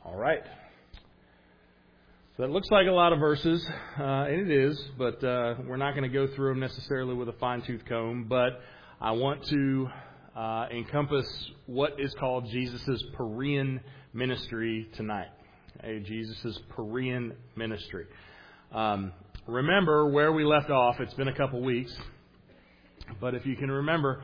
All right. So that looks like a lot of verses, and it is, but we're not going to go through them necessarily with a fine-tooth comb, but I want to encompass what is called Jesus' Perean ministry tonight. Okay, Jesus' Perean ministry. Remember where we left off. It's been a couple weeks, but if you can remember,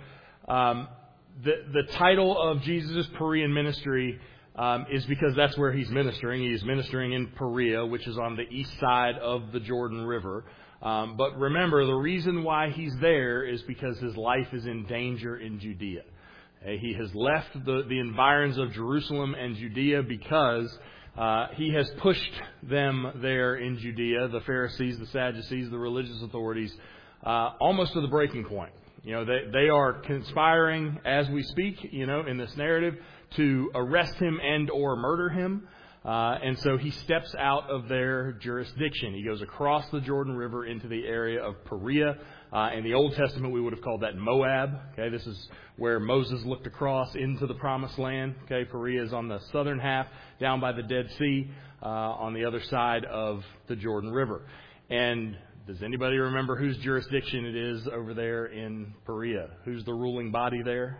the title of Jesus' Perean ministry is because that's where he's ministering. He's ministering in Perea, which is on the east side of the Jordan River. But remember, the reason why he's there is because his life is in danger in Judea. He has left the environs of Jerusalem and Judea because he has pushed them there in Judea, the Pharisees, the Sadducees, the religious authorities, almost to the breaking point. You know, they are conspiring as we speak, you know, in this narrative to arrest him and or murder him. And so he steps out of their jurisdiction. He goes across the Jordan River into the area of Perea. In the Old Testament, we would have called that Moab. Okay, this is where Moses looked across into the Promised Land. Okay, Perea is on the southern half, down by the Dead Sea, on the other side of the Jordan River. And does anybody remember whose jurisdiction it is over there in Perea? Who's the ruling body there?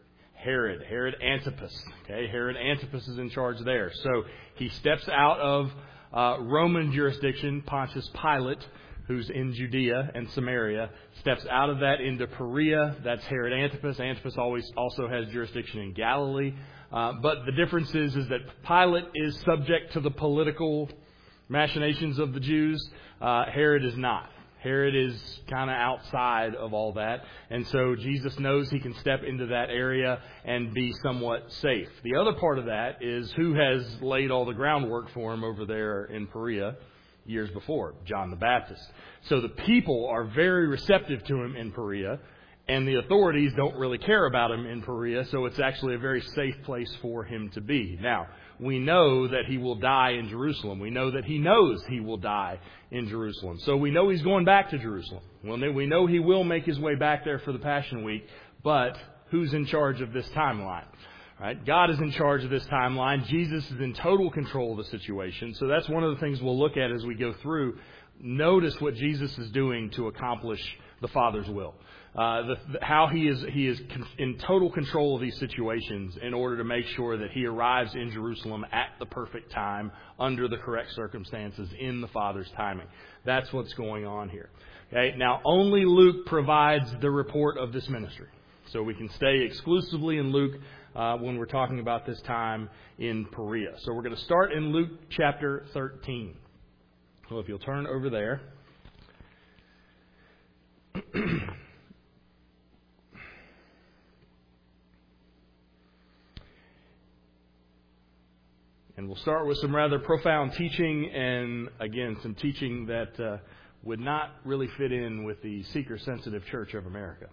Herod Antipas. Okay, Herod Antipas is in charge there. So he steps out of Roman jurisdiction. Pontius Pilate, who's in Judea and Samaria, steps out of that into Perea. That's Herod Antipas. Antipas also has jurisdiction in Galilee. But the difference is that Pilate is subject to the political machinations of the Jews. Herod is not. Herod is kind of outside of all that. And so Jesus knows he can step into that area and be somewhat safe. The other part of that is who has laid all the groundwork for him over there in Perea years before, John the Baptist. So the people are very receptive to him in Perea, and the authorities don't really care about him in Perea, so it's actually a very safe place for him to be. Now, we know that he will die in Jerusalem. We know that he knows he will die in Jerusalem. So we know he's going back to Jerusalem. Well, we know he will make his way back there for the Passion Week, but who's in charge of this timeline? Right? God is in charge of this timeline. Jesus is in total control of the situation. So that's one of the things we'll look at as we go through. Notice what Jesus is doing to accomplish the Father's will. How he is in total control of these situations in order to make sure that he arrives in Jerusalem at the perfect time, under the correct circumstances, in the Father's timing. That's what's going on here. Okay? Now, only Luke provides the report of this ministry. So we can stay exclusively in Luke when we're talking about this time in Perea. So we're going to start in Luke chapter 13. So if you'll turn over there. And we'll start with some rather profound teaching, and again, some teaching that would not really fit in with the seeker-sensitive Church of America.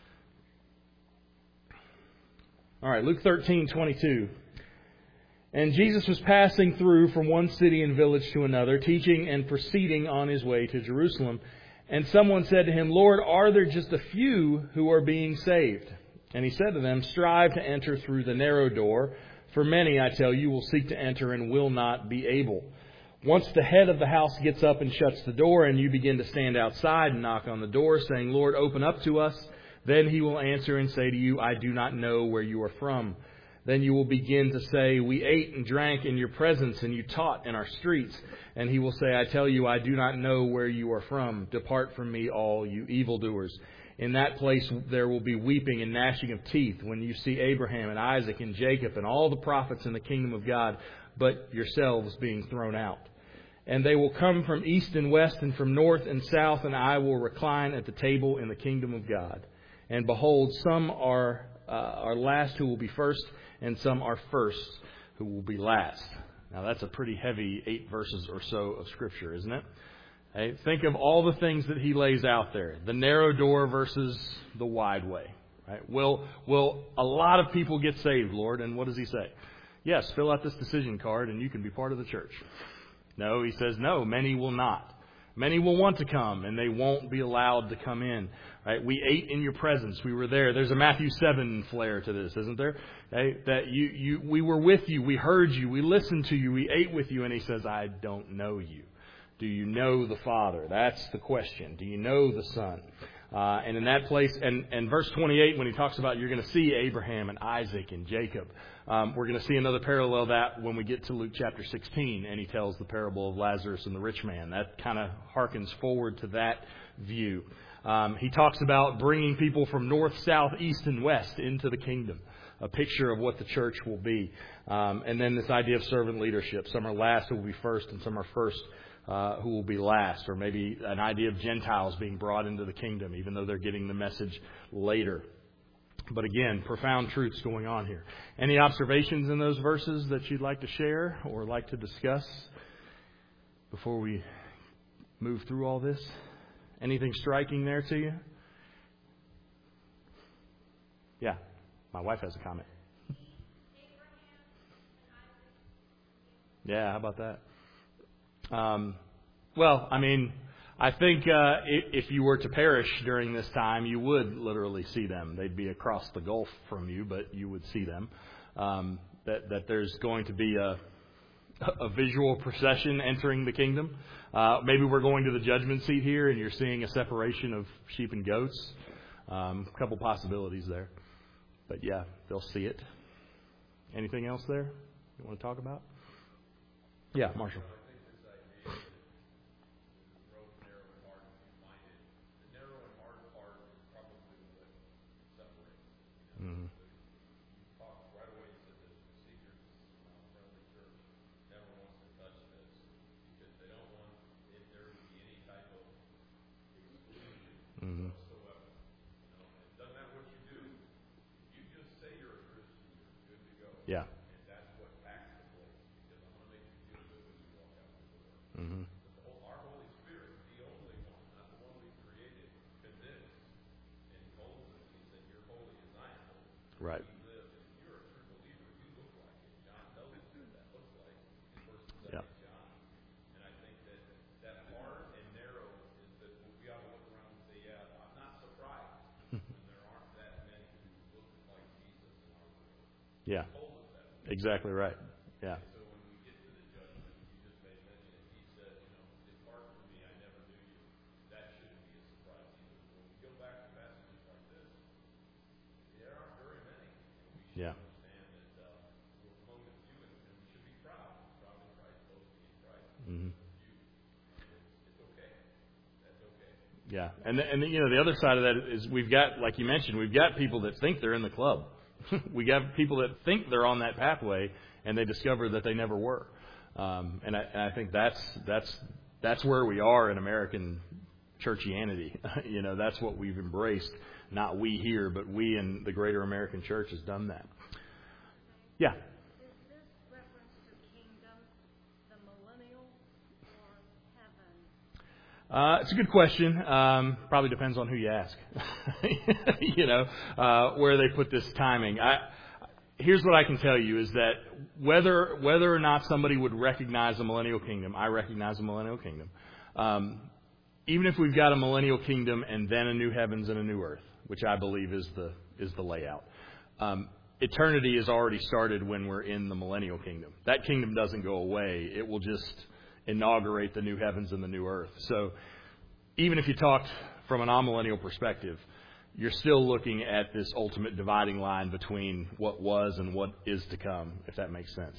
All right, Luke 13:22. And Jesus was passing through from one city and village to another, teaching and proceeding on his way to Jerusalem. And someone said to him, Lord, are there just a few who are being saved? And he said to them, strive to enter through the narrow door. For many, I tell you, will seek to enter and will not be able. Once the head of the house gets up and shuts the door, and you begin to stand outside and knock on the door, saying, Lord, open up to us, then he will answer and say to you, I do not know where you are from. Then you will begin to say, we ate and drank in your presence, and you taught in our streets. And he will say, I tell you, I do not know where you are from. Depart from me, all you evildoers. In that place there will be weeping and gnashing of teeth when you see Abraham and Isaac and Jacob and all the prophets in the kingdom of God, but yourselves being thrown out. And they will come from east and west and from north and south, and I will recline at the table in the kingdom of God. And behold, some are last who will be first, and some are first who will be last. Now that's a pretty heavy 8 verses or so of Scripture, isn't it? Hey, think of all the things that he lays out there. The narrow door versus the wide way. Right? Will a lot of people get saved, Lord? And what does he say? Yes, fill out this decision card and you can be part of the church. No, he says, no, many will not. Many will want to come, and they won't be allowed to come in. Right? We ate in your presence. We were there. There's a Matthew 7 flair to this, isn't there? Right? That we were with you. We heard you. We listened to you. We ate with you. And he says, I don't know you. Do you know the Father? That's the question. Do you know the Son? And in that place, and verse 28, when he talks about you're going to see Abraham and Isaac and Jacob, we're going to see another parallel that when we get to Luke chapter 16, and he tells the parable of Lazarus and the rich man. That kind of harkens forward to that view. He talks about bringing people from north, south, east, and west into the kingdom, a picture of what the church will be. And then this idea of servant leadership. Some are last who will be first, and some are first who will be last. Or maybe an idea of Gentiles being brought into the kingdom, even though they're getting the message later. But again, profound truths going on here. Any observations in those verses that you'd like to share or like to discuss before we move through all this? Anything striking there to you? Yeah, my wife has a comment. Yeah, how about that? Well, I mean, I think if you were to perish during this time, you would literally see them. They'd be across the gulf from you, but you would see them. That there's going to be a visual procession entering the kingdom. Maybe we're going to the judgment seat here, and you're seeing a separation of sheep and goats. A couple possibilities there. But yeah, they'll see it. Anything else there you want to talk about? Yeah, Marshall. Mm-hmm. Mm-hmm. Yeah. Mm-hmm. Right. Yeah. Yeah. Exactly right. Yeah. Yeah. Mm-hmm. Yeah, and the other side of that is we've got, like you mentioned, we've got people that think they're in the club. We got people that think they're on that pathway, and they discover that they never were. And I think that's where we are in American churchianity. That's what we've embraced. Not we here, but we in the greater American church has done that. Yeah. It's a good question. Probably depends on who you ask. Where they put this timing. Here's what I can tell you is that whether or not somebody would recognize a millennial kingdom, I recognize a millennial kingdom. Even if we've got a millennial kingdom and then a new heavens and a new earth, which I believe is the layout. Eternity is already started when we're in the millennial kingdom. That kingdom doesn't go away. It will just inaugurate the new heavens and the new earth. So even if you talked from an amillennial perspective, you're still looking at this ultimate dividing line between what was and what is to come, if that makes sense.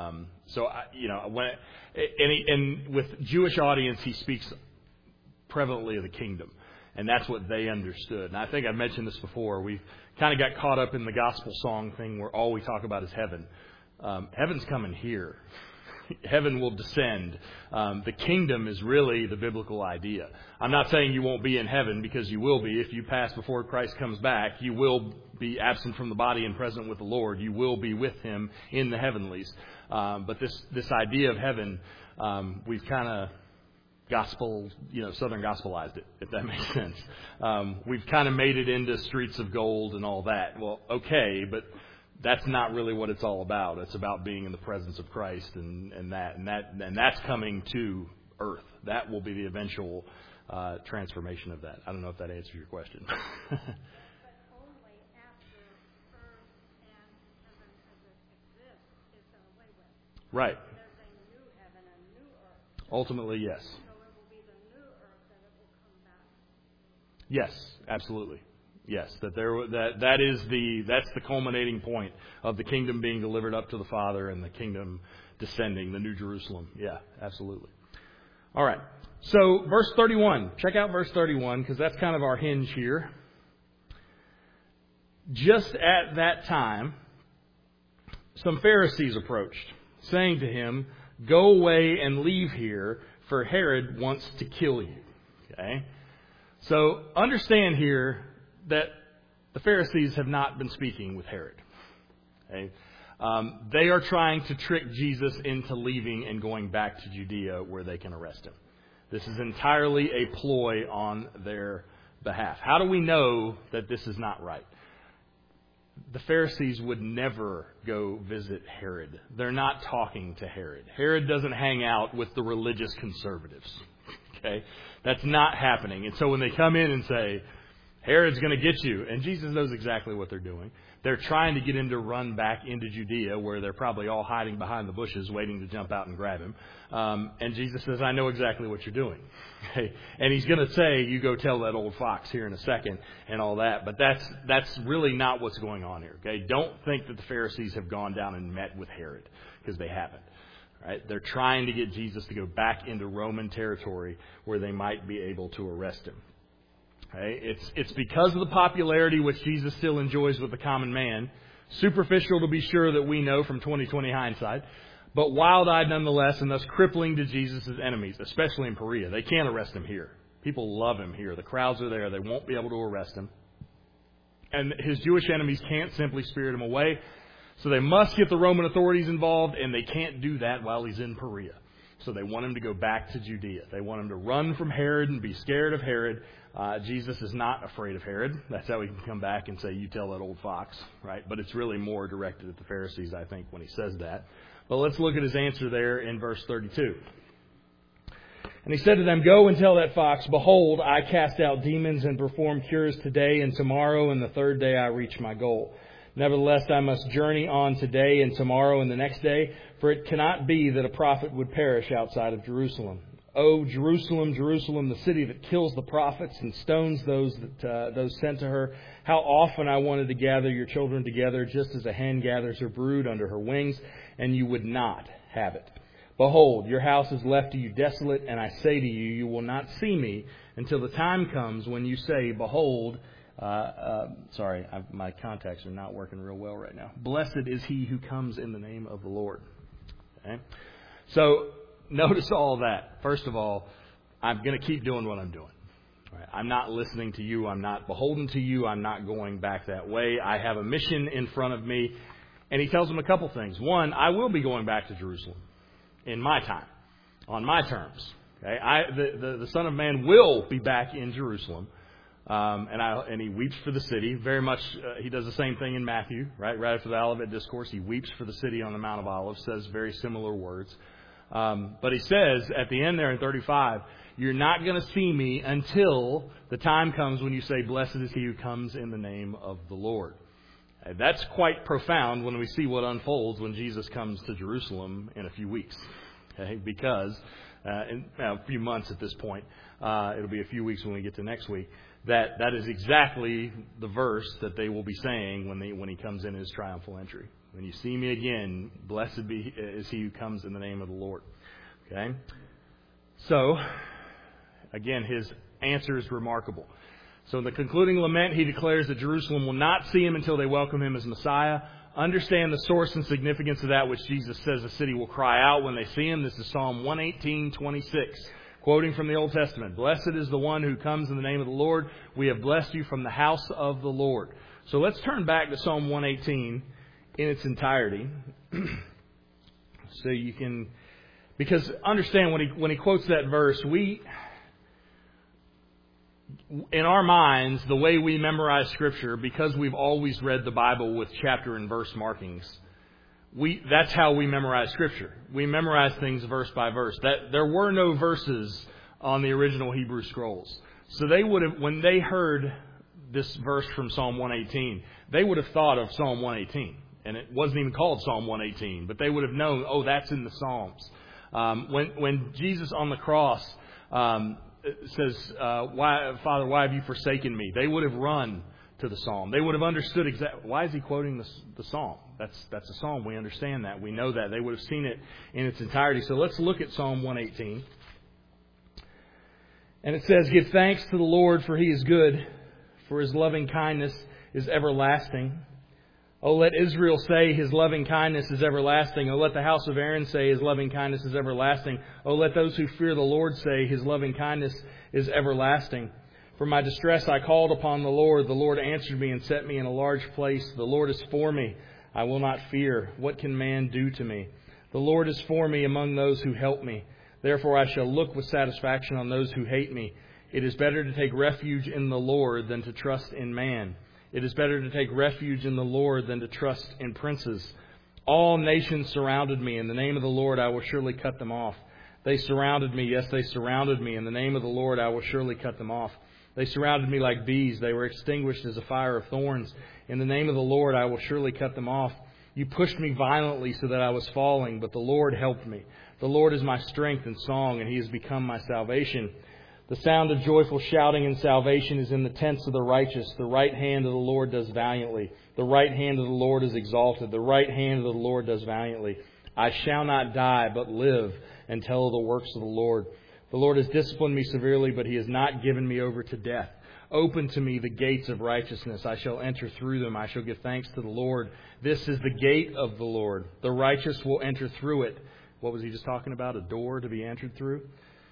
With Jewish audience, he speaks prevalently of the kingdom, and that's what they understood. And I think I've mentioned this before. We've kind of got caught up in the gospel song thing where all we talk about is heaven. Heaven's coming here. Heaven will descend. The kingdom is really the biblical idea. I'm not saying you won't be in heaven, because you will be. If you pass before Christ comes back, you will be absent from the body and present with the Lord. You will be with Him in the heavenlies. But this idea of heaven, we've kind of Southern gospelized it, if that makes sense. We've kind of made it into streets of gold and all that. Well, okay, but that's not really what it's all about. It's about being in the presence of Christ and that's coming to earth. That will be the eventual transformation of that. I don't know if that answers your question. Right. Ultimately, yes. Yes, absolutely. Yes, that's the culminating point of the kingdom being delivered up to the Father and the kingdom descending, the New Jerusalem. Yeah, absolutely. All right. So, verse 31. Check out verse 31 because that's kind of our hinge here. Just at that time, some Pharisees approached, saying to him, "Go away and leave here, for Herod wants to kill you." Okay? So understand here that the Pharisees have not been speaking with Herod. Okay? They are trying to trick Jesus into leaving and going back to Judea where they can arrest him. This is entirely a ploy on their behalf. How do we know that this is not right? The Pharisees would never go visit Herod. They're not talking to Herod. Herod doesn't hang out with the religious conservatives. Okay? That's not happening. And so when they come in and say, Herod's going to get you, and Jesus knows exactly what they're doing. They're trying to get him to run back into Judea where they're probably all hiding behind the bushes waiting to jump out and grab him. And Jesus says, I know exactly what you're doing. Okay? And he's going to say, you go tell that old fox here in a second and all that. But that's really not what's going on here. Okay? Don't think that the Pharisees have gone down and met with Herod because they haven't. Right? They're trying to get Jesus to go back into Roman territory where they might be able to arrest him. Okay? It's because of the popularity which Jesus still enjoys with the common man, superficial to be sure that we know from 20/20 hindsight, but wild-eyed nonetheless, and thus crippling to Jesus' enemies, especially in Perea. They can't arrest him here. People love him here. The crowds are there. They won't be able to arrest him. And his Jewish enemies can't simply spirit him away. So they must get the Roman authorities involved, and they can't do that while he's in Perea. So they want him to go back to Judea. They want him to run from Herod and be scared of Herod. Jesus is not afraid of Herod. That's how he can come back and say, you tell that old fox, right? But it's really more directed at the Pharisees, I think, when he says that. But let's look at his answer there in verse 32. And he said to them, Go and tell that fox, Behold, I cast out demons and perform cures today and tomorrow, and the third day I reach my goal. Nevertheless, I must journey on today and tomorrow and the next day, for it cannot be that a prophet would perish outside of Jerusalem. O Jerusalem, Jerusalem, the city that kills the prophets and stones those sent to her. How often I wanted to gather your children together, just as a hen gathers her brood under her wings, and you would not have it. Behold, your house is left to you desolate, and I say to you, you will not see me until the time comes when you say, Behold, my contacts are not working real well right now. Blessed is he who comes in the name of the Lord. Okay? So, notice all that. First of all, I'm going to keep doing what I'm doing. Right? I'm not listening to you. I'm not beholden to you. I'm not going back that way. I have a mission in front of me. And he tells them a couple things. One, I will be going back to Jerusalem in my time, on my terms. Okay? The Son of Man will be back in Jerusalem. And he weeps for the city. Very much, he does the same thing in Matthew, right? Right after the Olivet Discourse, he weeps for the city on the Mount of Olives, says very similar words. But he says at the end there in 35, you're not going to see me until the time comes when you say, Blessed is he who comes in the name of the Lord. That's quite profound when we see what unfolds when Jesus comes to Jerusalem in a few weeks. Okay? Because in a few months at this point, it'll be a few weeks when we get to next week. That is exactly the verse that they will be saying when he comes in his triumphal entry. When you see me again, blessed is he who comes in the name of the Lord. Okay? So, again, his answer is remarkable. So in the concluding lament, he declares that Jerusalem will not see him until they welcome him as Messiah. Understand the source and significance of that which Jesus says the city will cry out when they see him. This is Psalm 118:26. Quoting from the Old Testament, Blessed is the one who comes in the name of the Lord. We have blessed you from the house of the Lord. So let's turn back to Psalm 118 in its entirety. So you can, because understand when he quotes that verse, in our minds, the way we memorize Scripture, because we've always read the Bible with chapter and verse markings, that's how we memorize Scripture. We memorize things verse by verse. That there were no verses on the original Hebrew scrolls. So they would have, when they heard this verse from Psalm 118, they would have thought of Psalm 118. And it wasn't even called Psalm 118, but they would have known, oh, that's in the Psalms. When Jesus on the cross says, Father, why have you forsaken me? They would have run to the Psalm. They would have understood exactly, why is he quoting the Psalm? That's a Psalm. We understand that. We know that. They would have seen it in its entirety. So let's look at Psalm 118. And it says, give thanks to the Lord, for he is good, for his loving kindness is everlasting. Oh, let Israel say his loving kindness is everlasting. Oh, let the house of Aaron say his loving kindness is everlasting. Oh, let those who fear the Lord say his loving kindness is everlasting. For my distress I called upon the Lord. The Lord answered me and set me in a large place. The Lord is for me. I will not fear. What can man do to me? The Lord is for me among those who help me. Therefore I shall look with satisfaction on those who hate me. It is better to take refuge in the Lord than to trust in man. It is better to take refuge in the Lord than to trust in princes. All nations surrounded me. In the name of the Lord I will surely cut them off. They surrounded me. Yes, they surrounded me. In the name of the Lord I will surely cut them off. They surrounded me like bees. They were extinguished as a fire of thorns. In the name of the Lord I will surely cut them off. You pushed me violently so that I was falling, but the Lord helped me. The Lord is my strength and song, and he has become my salvation. The sound of joyful shouting and salvation is in the tents of the righteous. The right hand of the Lord does valiantly. The right hand of the Lord is exalted. The right hand of the Lord does valiantly. I shall not die, but live and tell of the works of the Lord. The Lord has disciplined me severely, but he has not given me over to death. Open to me the gates of righteousness. I shall enter through them. I shall give thanks to the Lord. This is the gate of the Lord. The righteous will enter through it. What was he just talking about? A door to be entered through?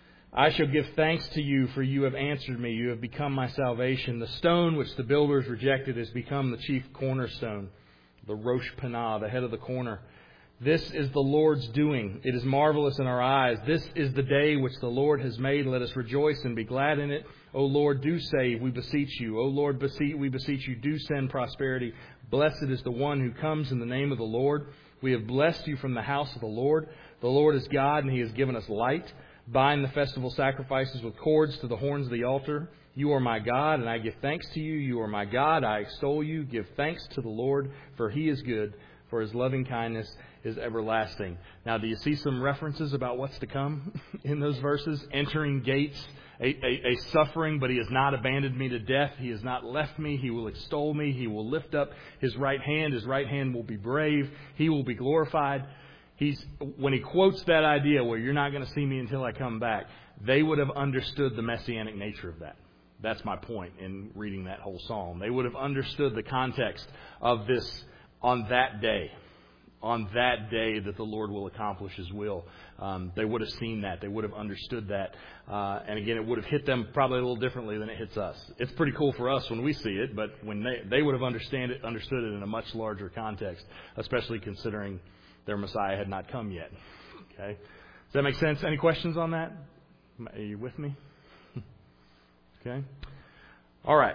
I shall give thanks to you, for you have answered me. You have become my salvation. The stone which the builders rejected has become the chief cornerstone, the Rosh Panah, the head of the corner. This is the Lord's doing. It is marvelous in our eyes. This is the day which the Lord has made. Let us rejoice and be glad in it. O Lord, do save, we beseech you. O Lord, we beseech you, do send prosperity. Blessed is the one who comes in the name of the Lord. We have blessed you from the house of the Lord. The Lord is God, and he has given us light. Bind the festival sacrifices with cords to the horns of the altar. You are my God, and I give thanks to you. You are my God, I extol you. Give thanks to the Lord, for he is good, for his loving kindness is everlasting. Now, do you see some references about what's to come in those verses? Entering gates, a suffering, but he has not abandoned me to death. He has not left me. He will extol me. He will lift up his right hand. His right hand will be brave. He will be glorified. When he quotes that idea where you're not going to see me until I come back, they would have understood the messianic nature of that. That's my point in reading that whole psalm. They would have understood the context of this on that day that the Lord will accomplish his will. They would have seen that. They would have understood that. And again, it would have hit them probably a little differently than it hits us. It's pretty cool for us when we see it, but when they would have understood it in a much larger context, especially considering their Messiah had not come yet. Okay, does that make sense? Any questions on that? Are you with me? Okay. All right.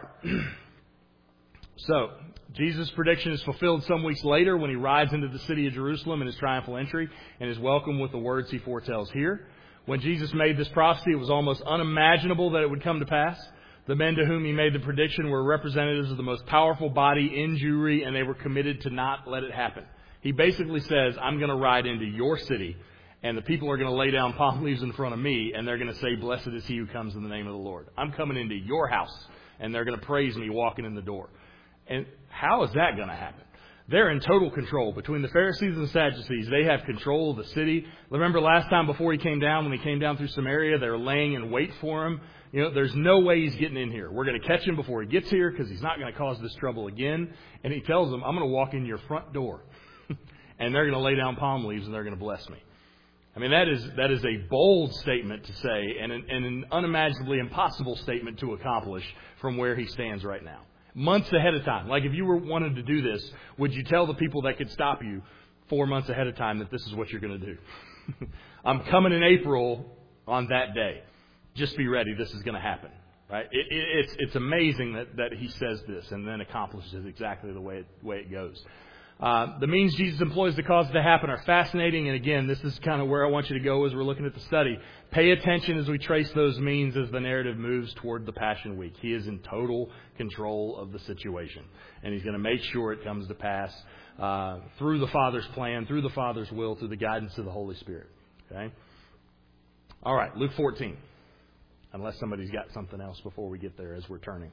So, Jesus' prediction is fulfilled some weeks later when he rides into the city of Jerusalem in his triumphal entry and is welcomed with the words he foretells here. When Jesus made this prophecy, it was almost unimaginable that it would come to pass. The men to whom he made the prediction were representatives of the most powerful body in Jewry, and they were committed to not let it happen. He basically says, I'm going to ride into your city, and the people are going to lay down palm leaves in front of me, and they're going to say, blessed is he who comes in the name of the Lord. I'm coming into your house, and they're going to praise me walking in the door. And how is that going to happen? They're in total control. Between the Pharisees and the Sadducees, they have control of the city. Remember last time before he came down, when he came down through Samaria, they were laying in wait for him. There's no way he's getting in here. We're going to catch him before he gets here because he's not going to cause this trouble again. And he tells them, I'm going to walk in your front door. And they're going to lay down palm leaves and they're going to bless me. I mean, that is a bold statement to say and an unimaginably impossible statement to accomplish from where he stands right now. Months ahead of time. Like if you were wanted to do this, would you tell the people that could stop you 4 months ahead of time that this is what you're going to do? I'm coming in April on that day. Just be ready. This is going to happen. Right? It's amazing that he says this and then accomplishes exactly the way it goes. The means Jesus employs to cause it to happen are fascinating. And again, this is kind of where I want you to go as we're looking at the study. Pay attention as we trace those means as the narrative moves toward the Passion Week. He is in total control of the situation. And he's going to make sure it comes to pass through the Father's plan, through the Father's will, through the guidance of the Holy Spirit. Okay? All right, Luke 14. Unless somebody's got something else before we get there as we're turning.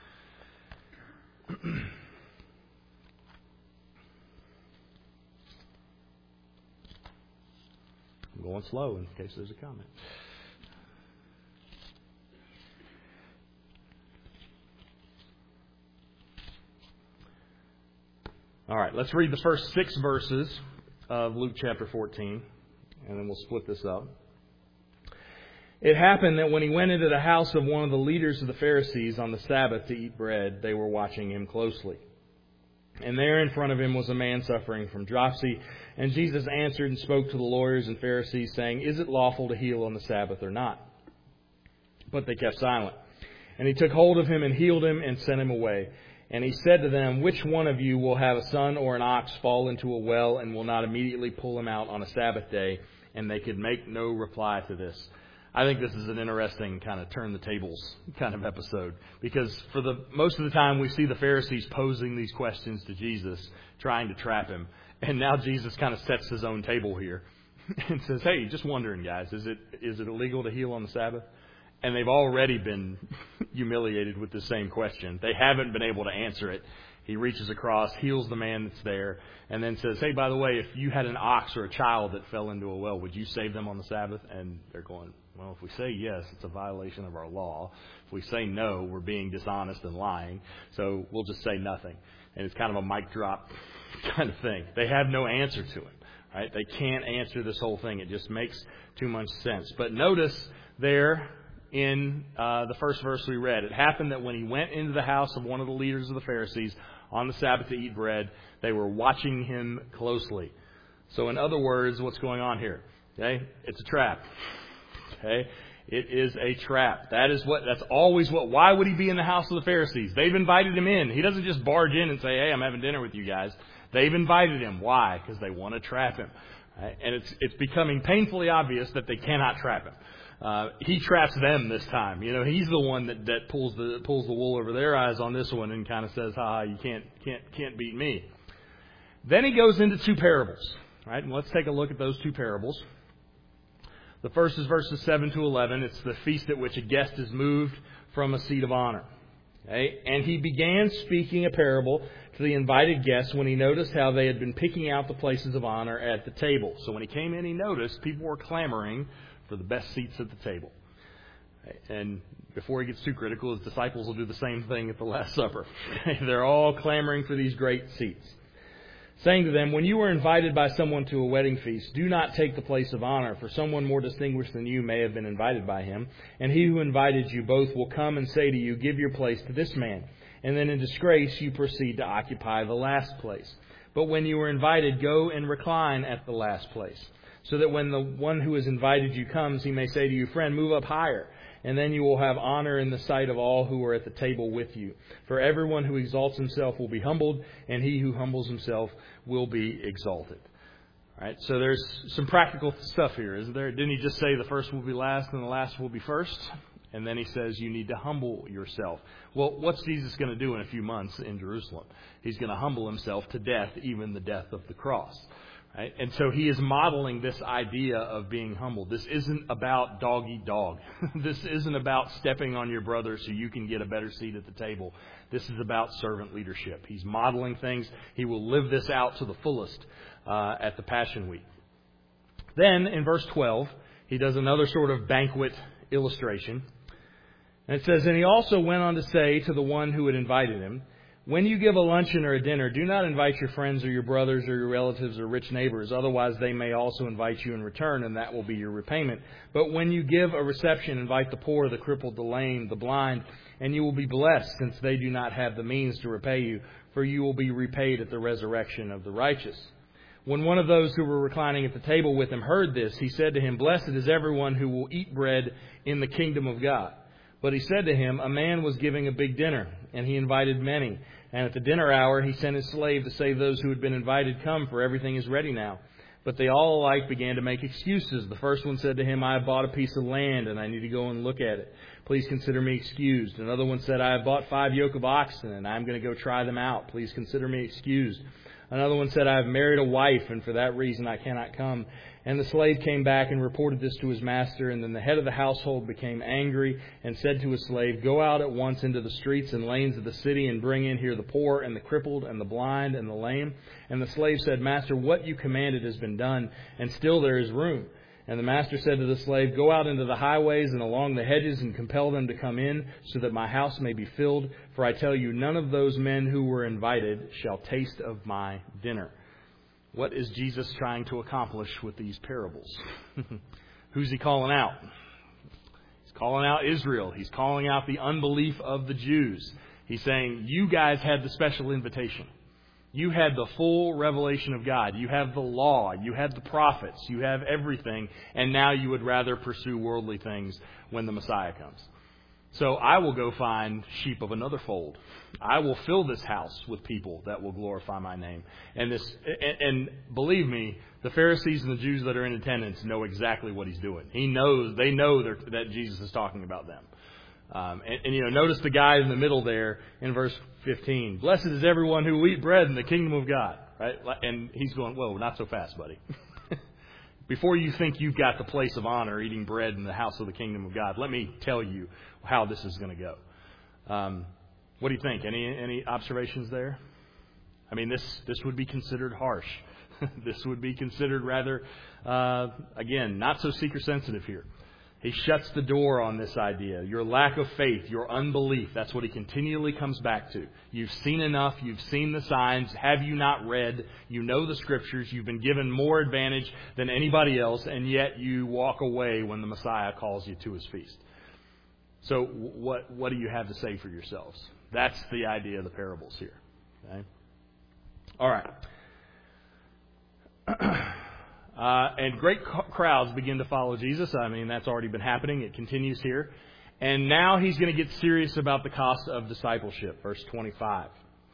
I'm going slow in case there's a comment. All right, let's read the first 6 verses of Luke chapter 14, and then we'll split this up. It happened that when he went into the house of one of the leaders of the Pharisees on the Sabbath to eat bread, they were watching him closely. And there in front of him was a man suffering from dropsy. And Jesus answered and spoke to the lawyers and Pharisees, saying, "Is it lawful to heal on the Sabbath or not?" But they kept silent. And he took hold of him and healed him and sent him away. And he said to them, "Which one of you will have a son or an ox fall into a well and will not immediately pull him out on a Sabbath day?" And they could make no reply to this. I think this is an interesting kind of turn the tables kind of episode, because for the most of the time we see the Pharisees posing these questions to Jesus, trying to trap him. And now Jesus kind of sets his own table here and says, "Hey, just wondering, guys, is it illegal to heal on the Sabbath?" And they've already been humiliated with the same question. They haven't been able to answer it. He reaches across, heals the man that's there, and then says, "Hey, by the way, if you had an ox or a child that fell into a well, would you save them on the Sabbath?" And they're going, "Well, if we say yes, it's a violation of our law. If we say no, we're being dishonest and lying. So we'll just say nothing." And it's kind of a mic drop kind of thing. They have no answer to it, right? They can't answer this whole thing. It just makes too much sense. But notice there in the first verse we read, it happened that when he went into the house of one of the leaders of the Pharisees on the Sabbath to eat bread, they were watching him closely. So in other words, what's going on here? Okay? It's a trap. Okay? It is a trap. That's always why would he be in the house of the Pharisees? They've invited him in. He doesn't just barge in and say, "Hey, I'm having dinner with you guys." They've invited him. Why? Because they want to trap him. Right? And it's becoming painfully obvious that they cannot trap him. He traps them this time. You know, he's the one that pulls the wool over their eyes on this one and kind of says, "Ha, you can't beat me." Then he goes into 2 parables. Right? And let's take a look at those 2 parables. The first is verses 7 to 11. It's the feast at which a guest is moved from a seat of honor. Okay? And he began speaking a parable to the invited guests when he noticed how they had been picking out the places of honor at the table. So when he came in, he noticed people were clamoring for the best seats at the table. And before he gets too critical, his disciples will do the same thing at the Last Supper. They're all clamoring for these great seats. Saying to them, "When you are invited by someone to a wedding feast, do not take the place of honor, for someone more distinguished than you may have been invited by him. And he who invited you both will come and say to you, 'Give your place to this man.' And then in disgrace you proceed to occupy the last place. But when you are invited, go and recline at the last place, so that when the one who has invited you comes, he may say to you, 'Friend, move up higher.' And then you will have honor in the sight of all who are at the table with you. For everyone who exalts himself will be humbled, and he who humbles himself will be exalted." All right, so there's some practical stuff here, isn't there? Didn't he just say the first will be last and the last will be first? And then he says you need to humble yourself. Well, what's Jesus going to do in a few months in Jerusalem? He's going to humble himself to death, even the death of the cross. Right? And so he is modeling this idea of being humble. This isn't about dog eat dog. This isn't about stepping on your brother so you can get a better seat at the table. This is about servant leadership. He's modeling things. He will live this out to the fullest at the Passion Week. Then in verse 12, he does another sort of banquet illustration. And it says, "And he also went on to say to the one who had invited him, 'When you give a luncheon or a dinner, do not invite your friends or your brothers or your relatives or rich neighbors. Otherwise, they may also invite you in return, and that will be your repayment. But when you give a reception, invite the poor, the crippled, the lame, the blind, and you will be blessed, since they do not have the means to repay you, for you will be repaid at the resurrection of the righteous.' When one of those who were reclining at the table with him heard this, he said to him, 'Blessed is everyone who will eat bread in the kingdom of God.' But he said to him, 'A man was giving a big dinner, and he invited many. And at the dinner hour he sent his slave to say to those who had been invited, 'Come, for everything is ready now.' But they all alike began to make excuses. The first one said to him, 'I have bought a piece of land, and I need to go and look at it. Please consider me excused.' Another one said, 'I have bought 5 yoke of oxen, and I am going to go try them out. Please consider me excused.' Another one said, 'I have married a wife, and for that reason I cannot come.' And the slave came back and reported this to his master. And then the head of the household became angry and said to his slave, 'Go out at once into the streets and lanes of the city and bring in here the poor and the crippled and the blind and the lame.' And the slave said, 'Master, what you commanded has been done, and still there is room.' And the master said to the slave, 'Go out into the highways and along the hedges and compel them to come in, so that my house may be filled. For I tell you, none of those men who were invited shall taste of my dinner.'" What is Jesus trying to accomplish with these parables? Who's he calling out? He's calling out Israel. He's calling out the unbelief of the Jews. He's saying, you guys had the special invitation. You had the full revelation of God. You have the law. You have the prophets. You have everything. And now you would rather pursue worldly things when the Messiah comes. So I will go find sheep of another fold. I will fill this house with people that will glorify my name. And believe me, the Pharisees and the Jews that are in attendance know exactly what he's doing. They know that Jesus is talking about them. Notice the guy in the middle there in verse 15. "Blessed is everyone who will eat bread in the kingdom of God." Right? And he's going, whoa, not so fast, buddy. Before you think you've got the place of honor eating bread in the house of the kingdom of God, let me tell you how this is going to go. What do you think? Any observations there? I mean, this would be considered harsh. This would be considered rather, again, not so seeker sensitive here. He shuts the door on this idea. Your lack of faith, your unbelief, that's what he continually comes back to. You've seen enough. You've seen the signs. Have you not read? You know the Scriptures. You've been given more advantage than anybody else, and yet you walk away when the Messiah calls you to his feast. So what do you have to say for yourselves? That's the idea of the parables here. Okay? All right. And great crowds begin to follow Jesus. I mean, that's already been happening. It continues here. And now he's going to get serious about the cost of discipleship. Verse 25.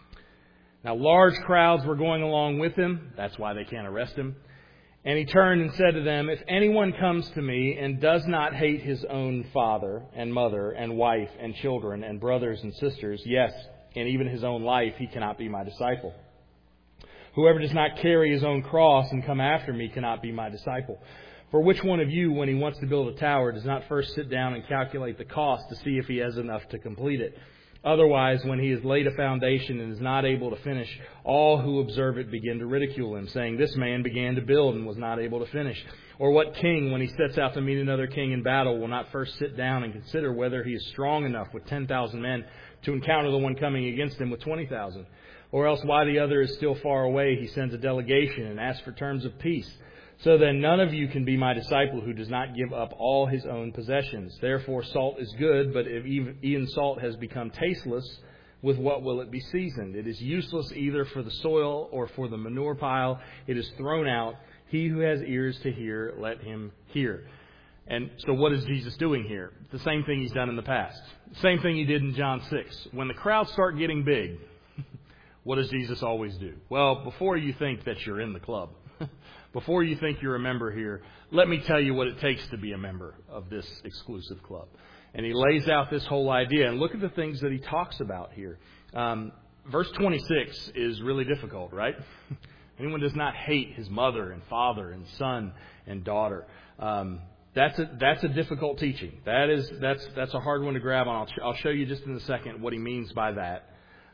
"Now large crowds were going along with him." That's why they can't arrest him. "And he turned and said to them, 'If anyone comes to me and does not hate his own father and mother and wife and children and brothers and sisters, yes, and even his own life, he cannot be my disciple. Whoever does not carry his own cross and come after me cannot be my disciple. For which one of you, when he wants to build a tower, does not first sit down and calculate the cost to see if he has enough to complete it? Otherwise, when he has laid a foundation and is not able to finish, all who observe it begin to ridicule him, saying, "This man began to build and was not able to finish." Or what king, when he sets out to meet another king in battle, will not first sit down and consider whether he is strong enough with 10,000 men to encounter the one coming against him with 20,000? Or else, while the other is still far away, he sends a delegation and asks for terms of peace. So then none of you can be my disciple who does not give up all his own possessions. Therefore salt is good, but if even salt has become tasteless, with what will it be seasoned? It is useless either for the soil or for the manure pile. It is thrown out. He who has ears to hear, let him hear." And so what is Jesus doing here? The same thing he's done in the past. Same thing he did in John 6. When the crowds start getting big, what does Jesus always do? Well, before you think that you're in the club, before you think you're a member here, let me tell you what it takes to be a member of this exclusive club. And he lays out this whole idea. And look at the things that he talks about here. Verse 26 is really difficult, right? Anyone does not hate his mother and father and son and daughter. That's a difficult teaching. That's a hard one to grab on. I'll show you just in a second what he means by that.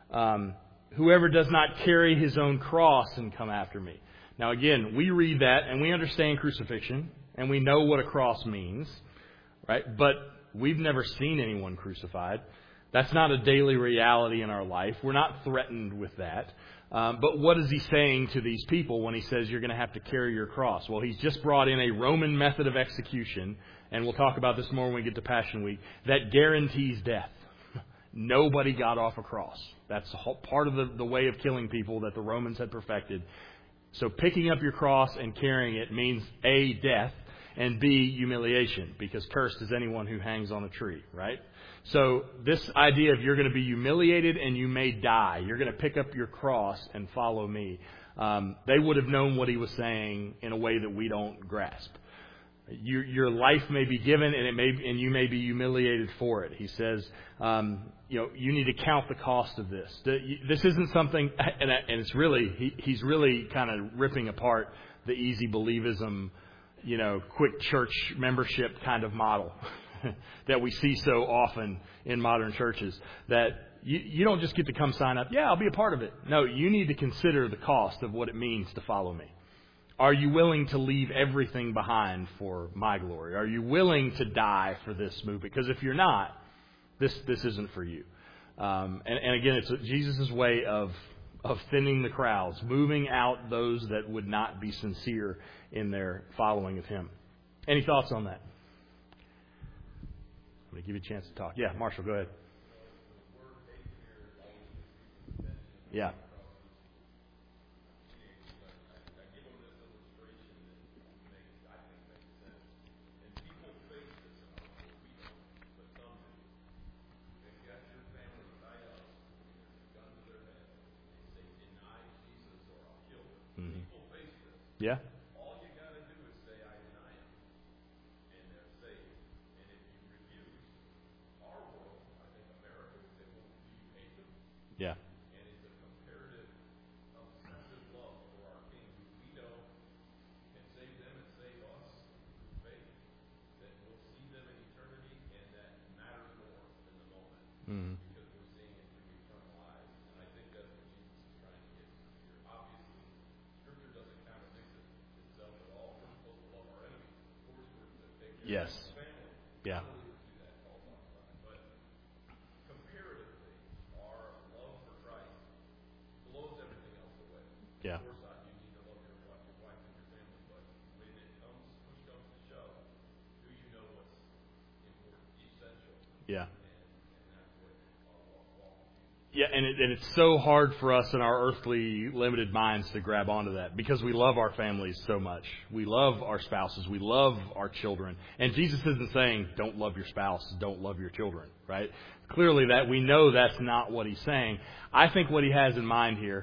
Whoever does not carry his own cross and come after me. Now again, we read that and we understand crucifixion and we know what a cross means, right? But we've never seen anyone crucified. That's not a daily reality in our life. We're not threatened with that. But what is he saying to these people when he says you're going to have to carry your cross? Well, he's just brought in a Roman method of execution, and we'll talk about this more when we get to Passion Week, that guarantees death. Nobody got off a cross. That's part of the way of killing people that the Romans had perfected. So picking up your cross and carrying it means A, death, and B, humiliation, because cursed is anyone who hangs on a tree, right? So this idea of you're going to be humiliated and you may die, you're going to pick up your cross and follow me. They would have known what he was saying in a way that we don't grasp. Your life may be given, and you may be humiliated for it. He says, you need to count the cost of this. This isn't something, and it's really he's really kind of ripping apart the easy believism, quick church membership kind of model that we see so often in modern churches. That you don't just get to come sign up. Yeah, I'll be a part of it. No, you need to consider the cost of what it means to follow me. Are you willing to leave everything behind for my glory? Are you willing to die for this movement? Because if you're not, this isn't for you. And again, it's Jesus' way of thinning the crowds, moving out those that would not be sincere in their following of him. Any thoughts on that? I'm going to give you a chance to talk. Yeah, Marshall, go ahead. Yeah. Yeah. All you got to do is say, I deny him, and they're saved. And if you refuse, our world, I think America would say, well, do you hate them? Yeah. And it's a comparative, obsessive love for our King, who we know can save them and save us through faith, that we'll see them in eternity, and that matters more than the moment, because we're seeing it through eternal eyes. And I think that's what Jesus is trying to get here. Obviously, Scripture doesn't contradict itself at all. We're supposed to love our enemies. Of course, we're to take care of our family. Yeah. Believers do that all the time. But comparatively, our love for Christ blows everything else away. Yeah. Of course, you need to love your wife and your family, but when it comes, push comes to shove, do you know what's important, essential? Yeah. And that's what walk. Yeah, and it's so hard for us in our earthly, limited minds to grab onto that because we love our families so much. We love our spouses. We love our children. And Jesus isn't saying, don't love your spouse, don't love your children, right? Clearly that we know that's not what he's saying. I think what he has in mind here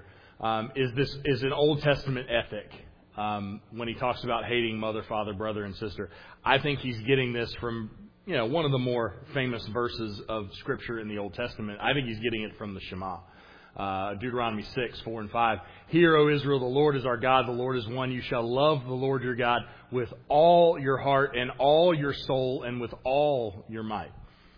is an Old Testament ethic. When he talks about hating mother, father, brother, and sister, I think he's getting this from one of the more famous verses of Scripture in the Old Testament. I think he's getting it from the Shema. Deuteronomy 6, 4 and 5. Hear, O Israel, the Lord is our God, the Lord is one. You shall love the Lord your God with all your heart and all your soul and with all your might.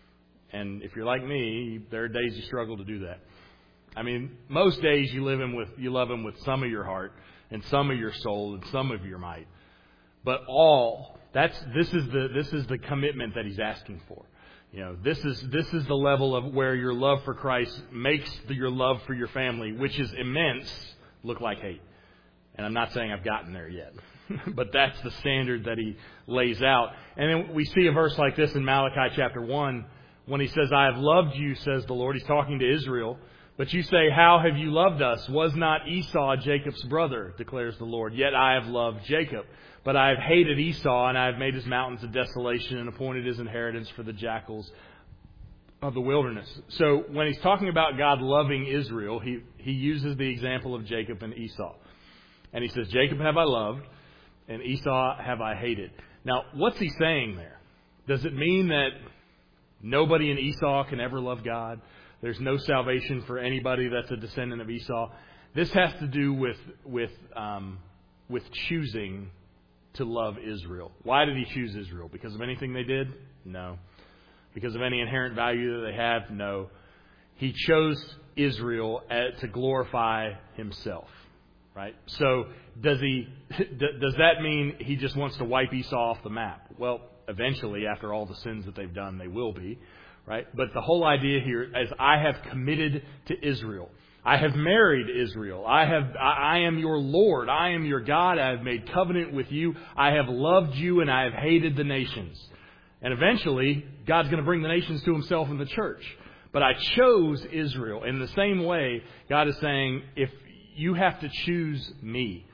And if you're like me, there are days you struggle to do that. I mean, most days you love him with some of your heart and some of your soul and some of your might. But all, this is the commitment that he's asking for. This is the level of where your love for Christ makes your love for your family, which is immense, look like hate. And I'm not saying I've gotten there yet, but that's the standard that he lays out. And then we see a verse like this in Malachi chapter 1 when he says, I have loved you, says the Lord. He's talking to Israel. But you say, how have you loved us? Was not Esau Jacob's brother, declares the Lord. Yet I have loved Jacob. But I have hated Esau, and I have made his mountains a desolation and appointed his inheritance for the jackals of the wilderness. So when he's talking about God loving Israel, he uses the example of Jacob and Esau. And he says, Jacob have I loved, and Esau have I hated. Now, what's he saying there? Does it mean that nobody in Esau can ever love God? There's no salvation for anybody that's a descendant of Esau. This has to do with choosing to love Israel. Why did he choose Israel? Because of anything they did? No. Because of any inherent value that they have? No. He chose Israel to glorify himself. Right? So does that mean he just wants to wipe Esau off the map? Well, eventually, after all the sins that they've done, they will be. Right? But the whole idea here is I have committed to Israel. I have married Israel. I am your Lord. I am your God. I have made covenant with you. I have loved you and I have hated the nations. And eventually, God's going to bring the nations to himself in the church. But I chose Israel. In the same way, God is saying, if you have to choose me,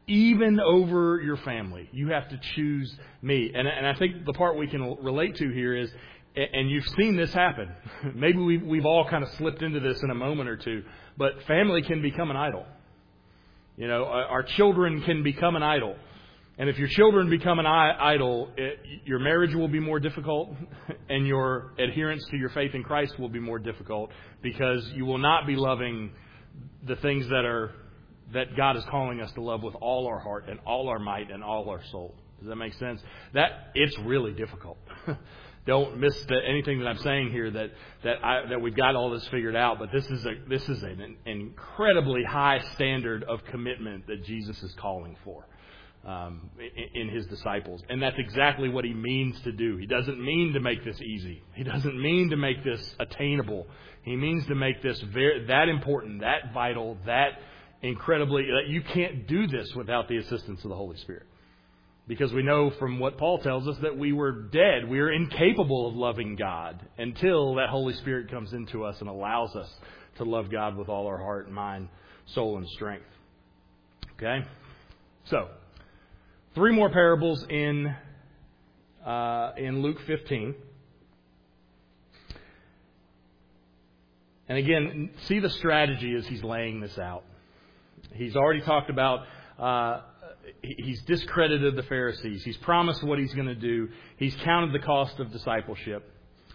even over your family. You have to choose me. And I think the part we can relate to here is, and you've seen this happen. Maybe we've all kind of slipped into this in a moment or two, but family can become an idol. You know, our children can become an idol. And if your children become an idol, your marriage will be more difficult, and your adherence to your faith in Christ will be more difficult, because you will not be loving the things that God is calling us to love with all our heart and all our might and all our soul. Does that make sense? It's really difficult. Don't miss anything that I'm saying here, that we've got all this figured out. But this is an incredibly high standard of commitment that Jesus is calling for in his disciples, and that's exactly what he means to do. He doesn't mean to make this easy. He doesn't mean to make this attainable. He means to make this that important, that vital, that incredibly, that you can't do this without the assistance of the Holy Spirit. Because we know from what Paul tells us that we were dead. We are incapable of loving God until that Holy Spirit comes into us and allows us to love God with all our heart, mind, soul, and strength. Okay? So, 3 more parables in Luke 15. And again, see the strategy as he's laying this out. He's already talked about... He's discredited the Pharisees. He's promised what he's going to do. He's counted the cost of discipleship.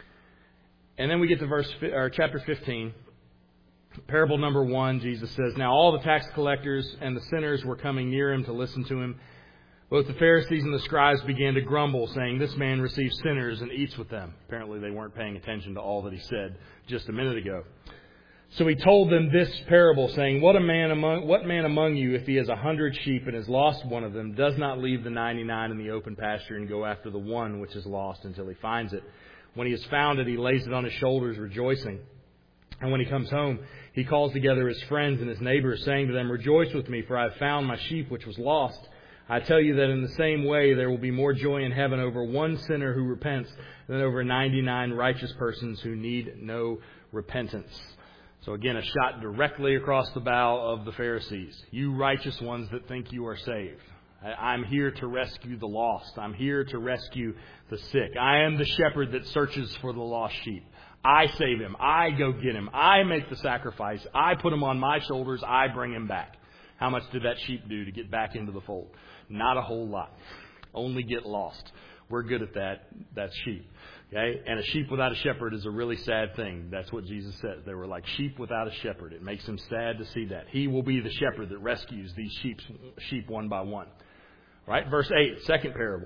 And then we get to chapter 15. Parable number 1, Jesus says, "Now all the tax collectors and the sinners were coming near him to listen to him. Both the Pharisees and the scribes began to grumble, saying, 'This man receives sinners and eats with them.'" Apparently they weren't paying attention to all that he said just a minute ago. "So he told them this parable, saying, what man among you, if he has 100 sheep and has lost one of them, does not leave the 99 in the open pasture and go after the one which is lost until he finds it? When he has found it, he lays it on his shoulders, rejoicing. And when he comes home, he calls together his friends and his neighbors, saying to them, 'Rejoice with me, for I have found my sheep which was lost.' I tell you that in the same way there will be more joy in heaven over one sinner who repents than over 99 righteous persons who need no repentance." So again, a shot directly across the bow of the Pharisees. You righteous ones that think you are saved. I'm here to rescue the lost. I'm here to rescue the sick. I am the shepherd that searches for the lost sheep. I save him. I go get him. I make the sacrifice. I put him on my shoulders. I bring him back. How much did that sheep do to get back into the fold? Not a whole lot. Only get lost. We're good at that. That's sheep. Okay? And a sheep without a shepherd is a really sad thing. That's what Jesus said. They were like sheep without a shepherd. It makes him sad to see that. He will be the shepherd that rescues these sheep one by one. Right? Verse 8, second parable.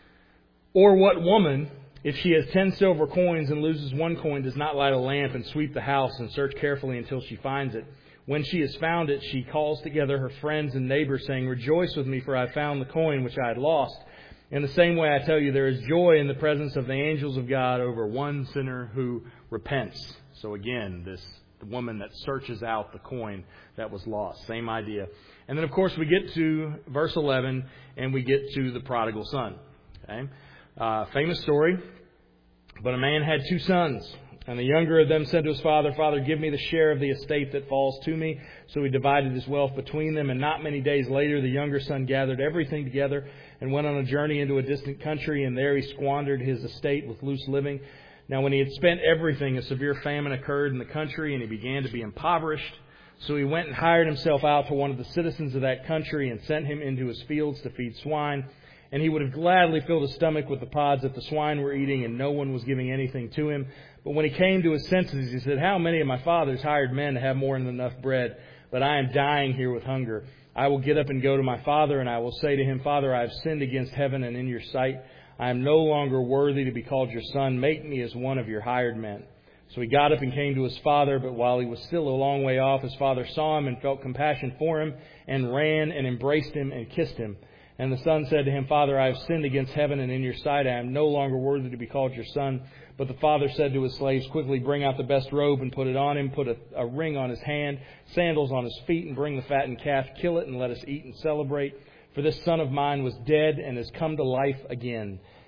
"Or what woman, if she has 10 silver coins and loses one coin, does not light a lamp and sweep the house and search carefully until she finds it? When she has found it, she calls together her friends and neighbors, saying, 'Rejoice with me, for I have found the coin which I had lost.' In the same way, I tell you, there is joy in the presence of the angels of God over one sinner who repents." So again, the woman that searches out the coin that was lost. Same idea. And then, of course, we get to verse 11, and we get to the prodigal son. Okay? Famous story. "But a man had 2 sons. And the younger of them said to his father, 'Father, give me the share of the estate that falls to me.' So he divided his wealth between them. And not many days later, the younger son gathered everything together and went on a journey into a distant country. And there he squandered his estate with loose living. Now when he had spent everything, a severe famine occurred in the country, and he began to be impoverished. So he went and hired himself out to one of the citizens of that country and sent him into his fields to feed swine. And he would have gladly filled his stomach with the pods that the swine were eating, and no one was giving anything to him. But when he came to his senses, he said, "How many of my father's hired men have more than enough bread? But I am dying here with hunger. I will get up and go to my father, and I will say to him, 'Father, I have sinned against heaven and in your sight. I am no longer worthy to be called your son. Make me as one of your hired men.' So he got up and came to his father, but while he was still a long way off, his father saw him and felt compassion for him, and ran and embraced him and kissed him. And the son said to him, 'Father, I have sinned against heaven and in your sight. I am no longer worthy to be called your son.' But the father said to his slaves, 'Quickly bring out the best robe and put it on him. Put a ring on his hand, sandals on his feet, and bring the fattened calf. Kill it and let us eat and celebrate. For this son of mine was dead and has come to life again.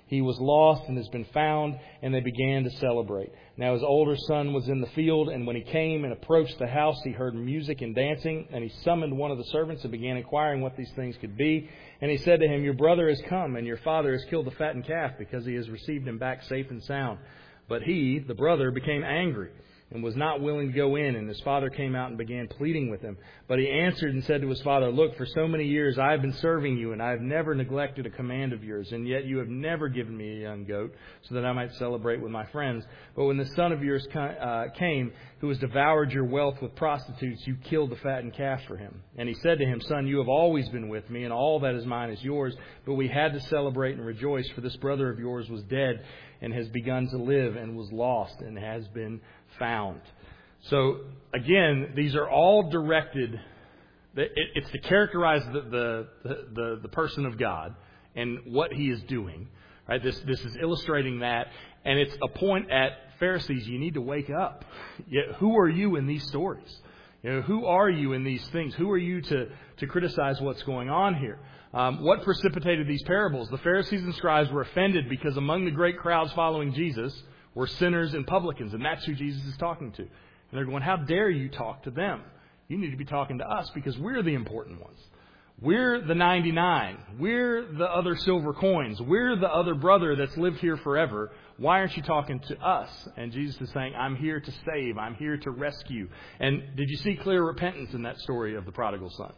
He was lost and has been found, and they began to celebrate. Now his older son was in the field, and when he came and approached the house, he heard music and dancing, and he summoned one of the servants and began inquiring what these things could be. And he said to him, "Your brother has come, and your father has killed the fattened calf, because he has received him back safe and sound." But he, the brother, became angry and was not willing to go in. And his father came out and began pleading with him. But he answered and said to his father, "Look, for so many years I have been serving you, and I have never neglected a command of yours. And yet you have never given me a young goat, so that I might celebrate with my friends. But when the son of yours came, who has devoured your wealth with prostitutes, you killed the fattened calf for him." And he said to him, "Son, you have always been with me, and all that is mine is yours. But we had to celebrate and rejoice, for this brother of yours was dead and has begun to live, and was lost and has been found." So again, these are all directed. It's to characterize the person of God and what He is doing. Right? This is illustrating that, and it's a point at Pharisees. You need to wake up. Who are you in these stories? Who are you in these things? Who are you to criticize what's going on here? What precipitated these parables? The Pharisees and scribes were offended because among the great crowds following Jesus were sinners and publicans, and that's who Jesus is talking to. And they're going, "How dare you talk to them? You need to be talking to us, because we're the important ones. We're the 99. We're the other silver coins. We're the other brother that's lived here forever. Why aren't you talking to us?" And Jesus is saying, "I'm here to save. I'm here to rescue." And did you see clear repentance in that story of the prodigal son?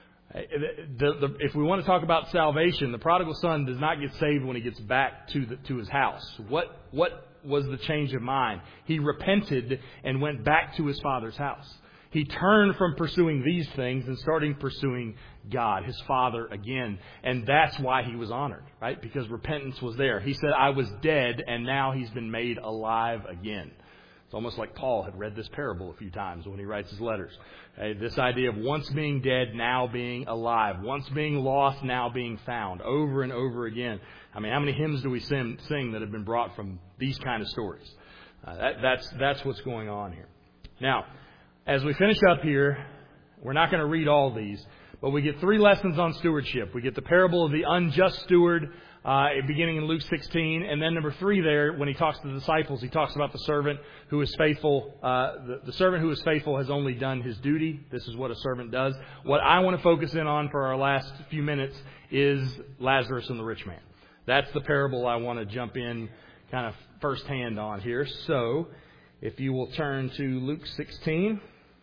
If we want to talk about salvation, the prodigal son does not get saved when he gets back to his house. What was the change of mind? He repented and went back to his father's house. He turned from pursuing these things and started pursuing God, his Father, again. And that's why he was honored, right? Because repentance was there. He said, "I was dead, and now he's been made alive again." It's almost like Paul had read this parable a few times when he writes his letters. This idea of once being dead, now being alive. Once being lost, now being found. Over and over again. I mean, how many hymns do we sing that have been brought from these kind of stories? That's what's going on here. Now, as we finish up here, we're not going to read all these, but we get 3 lessons on stewardship. We get the parable of the unjust steward, beginning in Luke 16. And then number 3 there, when he talks to the disciples, he talks about the servant who is faithful. The servant who is faithful has only done his duty. This is what a servant does. What I want to focus in on for our last few minutes is Lazarus and the rich man. That's the parable I want to jump in kind of firsthand on here. So if you will turn to Luke 16.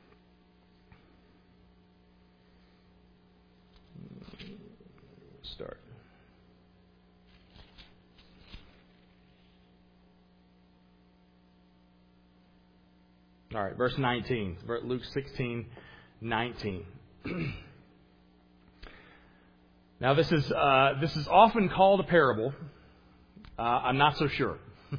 Start. All right, verse 19. Luke 16:19. Now this is often called a parable. I'm not so sure.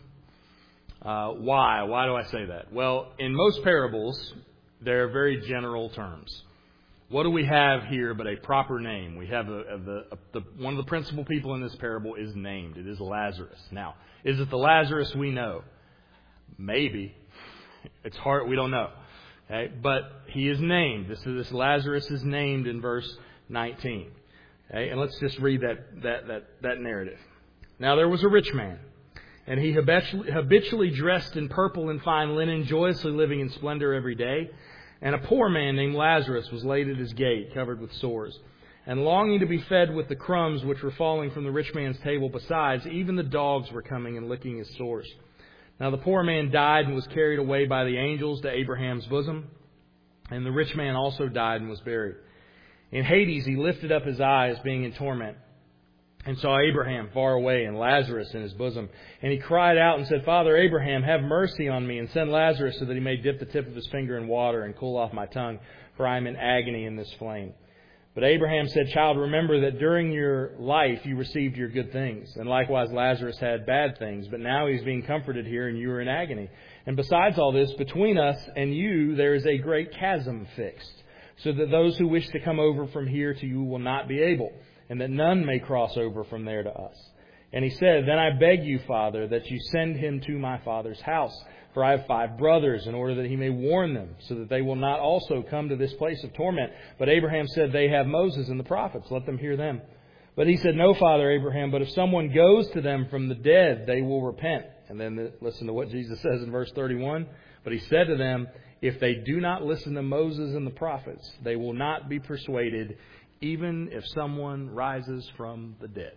Why? Why do I say that? Well, in most parables, they're very general terms. What do we have here but a proper name? We have one of the principal people in this parable is named. It is Lazarus. Now, is it the Lazarus we know? Maybe. It's hard. We don't know. Okay? But he is named. This Lazarus is named in verse 19. Okay? And let's just read that narrative. Now there was a rich man, and he habitually dressed in purple and fine linen, joyously living in splendor every day. And a poor man named Lazarus was laid at his gate, covered with sores, and longing to be fed with the crumbs which were falling from the rich man's table. Besides, even the dogs were coming and licking his sores. Now the poor man died and was carried away by the angels to Abraham's bosom. And the rich man also died and was buried. In Hades he lifted up his eyes, being in torment, and saw Abraham far away and Lazarus in his bosom. And he cried out and said, "Father Abraham, have mercy on me, and send Lazarus so that he may dip the tip of his finger in water and cool off my tongue, for I am in agony in this flame." But Abraham said, "Child, remember that during your life you received your good things, and likewise Lazarus had bad things, but now he's being comforted here and you are in agony. And besides all this, between us and you there is a great chasm fixed, so that those who wish to come over from here to you will not be able, and that none may cross over from there to us." And he said, "Then I beg you, Father, that you send him to my father's house. For I have 5 brothers, in order that he may warn them, so that they will not also come to this place of torment." But Abraham said, "They have Moses and the prophets. Let them hear them." But he said, no, Father Abraham, but if someone goes to them from the dead, they will repent. And then listen to what Jesus says in verse 31. But he said to them, if they do not listen to Moses and the prophets, they will not be persuaded, even if someone rises from the dead.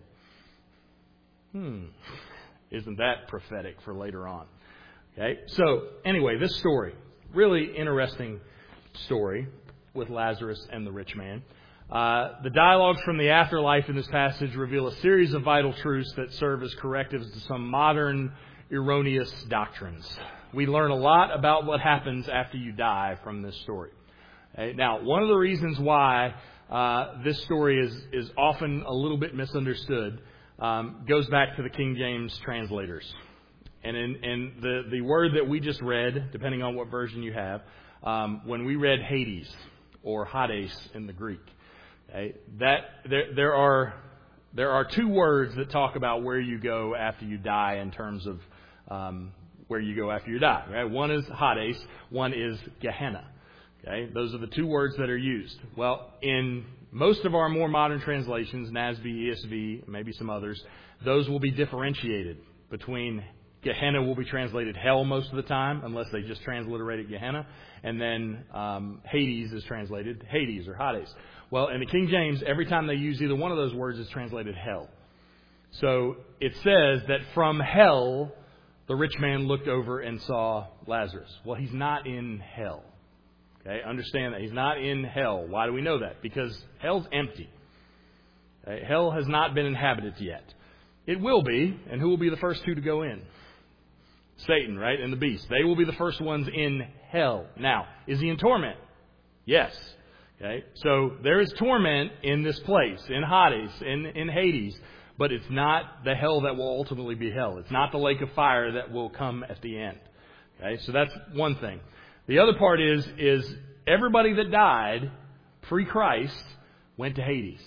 Isn't that prophetic for later on? Okay. So anyway, this story, really interesting story with Lazarus and the rich man. The dialogues from the afterlife in this passage reveal a series of vital truths that serve as correctives to some modern erroneous doctrines. We learn a lot about what happens after you die from this story. Okay? Now, one of the reasons why this story is often a little bit misunderstood goes back to the King James translators. And in the word that we just read, depending on what version you have, when we read Hades or Hades in the Greek, okay, that there are two words that talk about where you go after you die in terms of where you go after you die. Right? One is Hades, one is Gehenna. Okay, those are the two words that are used. Well, in most of our more modern translations, NASB, ESV, maybe some others, those will be differentiated between Gehenna will be translated hell most of the time, unless they just transliterated Gehenna. And then Hades is translated Hades or Hades. Well, in the King James, every time they use either one of those words, it's translated hell. So it says that from hell, the rich man looked over and saw Lazarus. Well, he's not in hell. Okay, understand that. He's not in hell. Why do we know that? Because hell's empty. Okay? Hell has not been inhabited yet. It will be, and who will be the first two to go in? Satan, right, and the beast. They will be the first ones in hell. Now, is he in torment? Yes. Okay, so there is torment in this place, in Hades, in Hades, but it's not the hell that will ultimately be hell. It's not the lake of fire that will come at the end. Okay, so that's one thing. The other part is everybody that died pre-Christ went to Hades.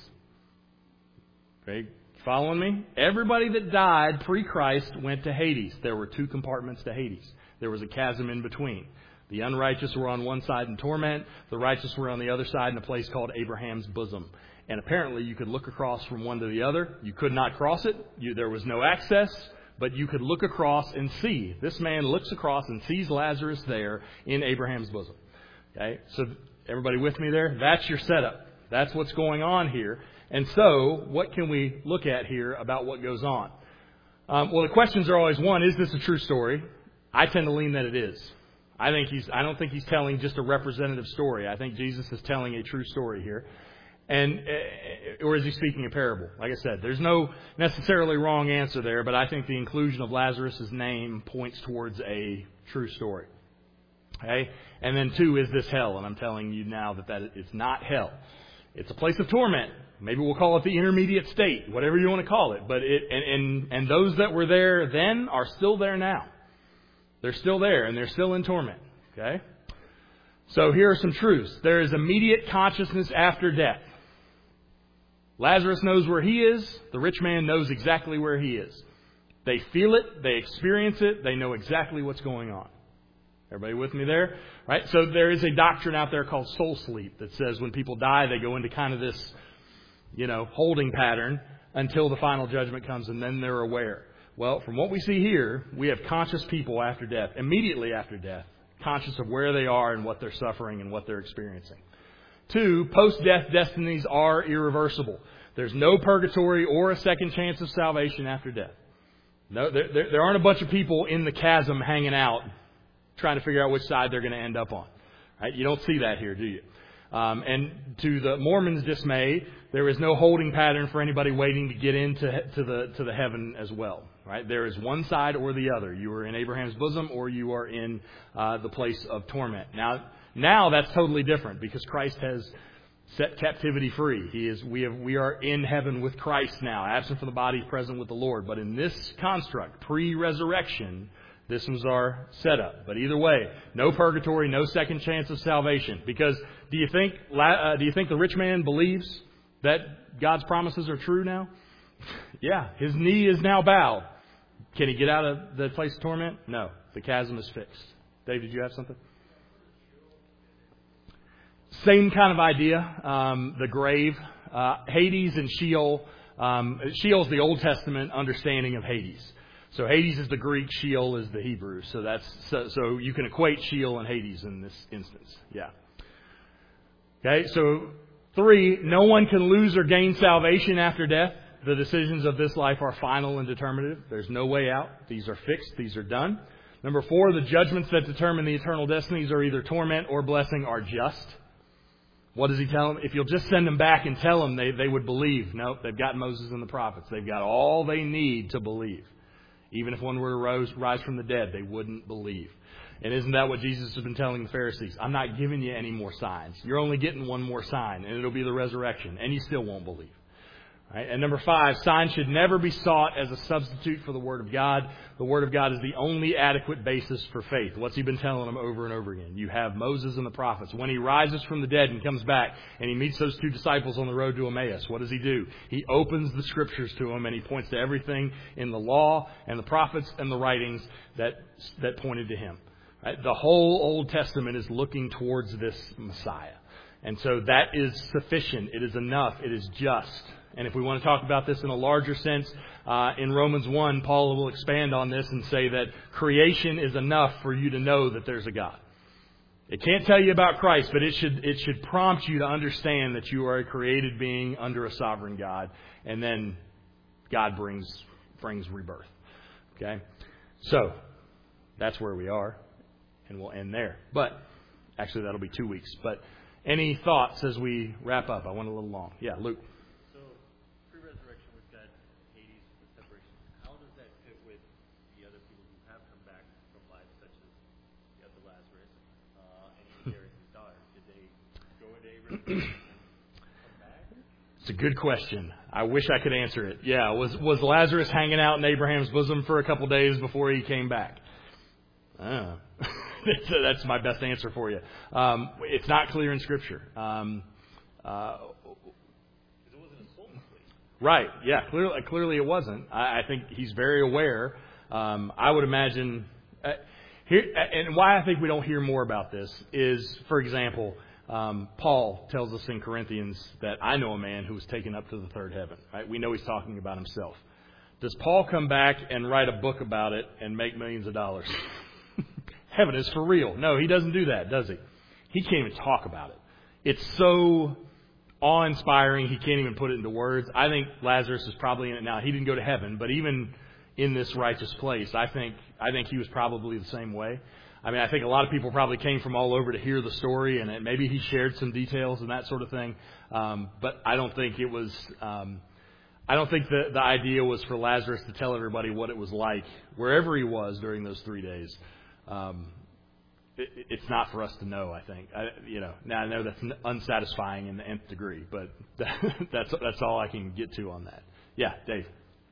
Okay, following me? Everybody that died pre-Christ went to Hades. There were two compartments to Hades. There was a chasm in between. The unrighteous were on one side in torment. The righteous were on the other side in a place called Abraham's bosom. And apparently you could look across from one to the other. You could not cross it. There was no access. But you could look across and see. This man looks across and sees Lazarus there in Abraham's bosom. Okay, so everybody with me there? That's your setup. That's what's going on here. And so, what can we look at here about what goes on? Well, the questions are always, one, is this a true story? I tend to lean that it is. I don't think he's telling just a representative story. I think Jesus is telling a true story here. Or is he speaking a parable? Like I said, there's no necessarily wrong answer there, but I think the inclusion of Lazarus' name points towards a true story. Okay? And then two, is this hell? And I'm telling you now that it's not hell. It's a place of torment. Maybe we'll call it the intermediate state, whatever you want to call it. But and those that were there then are still there now. They're still there, and they're still in torment. Okay? So here are some truths. There is immediate consciousness after death. Lazarus knows where he is. The rich man knows exactly where he is. They feel it. They experience it. They know exactly what's going on. Everybody with me there? Right? So there is a doctrine out there called soul sleep that says when people die, they go into kind of this, holding pattern until the final judgment comes, and then they're aware. Well, from what we see here, we have conscious people after death, immediately after death, conscious of where they are and what they're suffering and what they're experiencing. Two, post-death destinies are irreversible. There's no purgatory or a second chance of salvation after death. No, there aren't a bunch of people in the chasm hanging out trying to figure out which side they're going to end up on. Right? You don't see that here, do you? And to the Mormons' dismay, there is no holding pattern for anybody waiting to get into the heaven as well. Right? There is one side or the other. You are in Abraham's bosom or you are in the place of torment. Now that's totally different because Christ has set captivity free. We are in heaven with Christ now, absent from the body, present with the Lord. But in this construct, pre-resurrection, this was our setup. But either way, no purgatory, no second chance of salvation. Because do you think the rich man believes that God's promises are true now? Yeah, his knee is now bowed. Can he get out of the place of torment? No, the chasm is fixed. Dave, did you have something? Same kind of idea. The grave, Hades and Sheol Sheol is the Old Testament understanding of Hades. So Hades is the Greek, Sheol is the Hebrew. So you can equate Sheol and Hades in this instance. Yeah. Okay, so 3, no one can lose or gain salvation after death. The decisions of this life are final and determinative. There's no way out. These are fixed. These are done. Number 4, the judgments that determine the eternal destinies are either torment or blessing are just. What does he tell them? If you'll just send them back and tell them, they would believe. Nope, they've got Moses and the prophets. They've got all they need to believe. Even if one were to rise from the dead, they wouldn't believe. And isn't that what Jesus has been telling the Pharisees? I'm not giving you any more signs. You're only getting one more sign, and it'll be the resurrection, and you still won't believe. Right? And number 5, signs should never be sought as a substitute for the Word of God. The Word of God is the only adequate basis for faith. What's he been telling them over and over again? You have Moses and the prophets. When he rises from the dead and comes back and he meets those 2 disciples on the road to Emmaus, what does he do? He opens the Scriptures to them and he points to everything in the law and the prophets and the writings that pointed to him. Right? The whole Old Testament is looking towards this Messiah. And so that is sufficient. It is enough. It is just. And if we want to talk about this in a larger sense, in Romans 1, Paul will expand on this and say that creation is enough for you to know that there's a God. It can't tell you about Christ, but it should prompt you to understand that you are a created being under a sovereign God. And then God brings rebirth. Okay? So, that's where we are. And we'll end there. But, actually that'll be 2 weeks. But, any thoughts as we wrap up? I went a little long. Yeah, Luke. It's a good question. I wish I could answer it. Yeah, was Lazarus hanging out in Abraham's bosom for a couple days before he came back? That's my best answer for you. It's not clear in Scripture. Right, yeah, clearly it wasn't. I think he's very aware. I would imagine... here, and why I think we don't hear more about this is, for example... Paul tells us in Corinthians that I know a man who was taken up to the third heaven. Right? We know he's talking about himself. Does Paul come back and write a book about it and make millions of dollars? Heaven is for real. No, he doesn't do that, does he? He can't even talk about it. It's so awe-inspiring, he can't even put it into words. I think Lazarus is probably in it now. He didn't go to heaven, but even in this righteous place, I think he was probably the same way. I mean, I think a lot of people probably came from all over to hear the story, and maybe he shared some details and that sort of thing. But I don't think it was. I don't think the idea was for Lazarus to tell everybody what it was like wherever he was during those 3 days. It's not for us to know. I think. Now I know that's unsatisfying in the nth degree, but that's all I can get to on that. Yeah, Dave.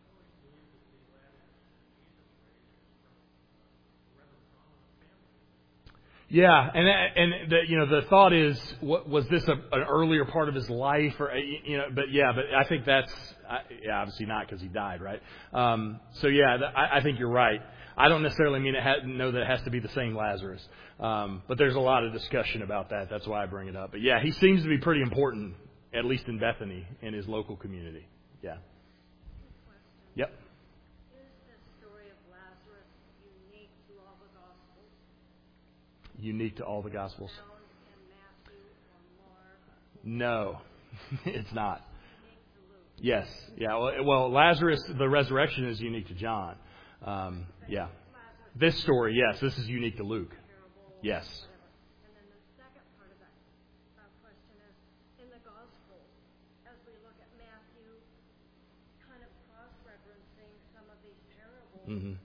Yeah, and the thought is, was this an earlier part of his life, or But I think that's obviously not because he died, right? I think you're right. I don't necessarily know that it has to be the same Lazarus, but there's a lot of discussion about that. That's why I bring it up. But yeah, he seems to be pretty important, at least in Bethany, in his local community. Yeah. Yep. Unique to all the Gospels? No, it's not. Yes. Yeah. Well, Lazarus, the resurrection is unique to John. Yeah. This story, yes. This is unique to Luke. Yes. And then the second part of that question is, in the Gospels, as we look at Matthew, kind of cross-referencing some of these parables, Mm-hmm.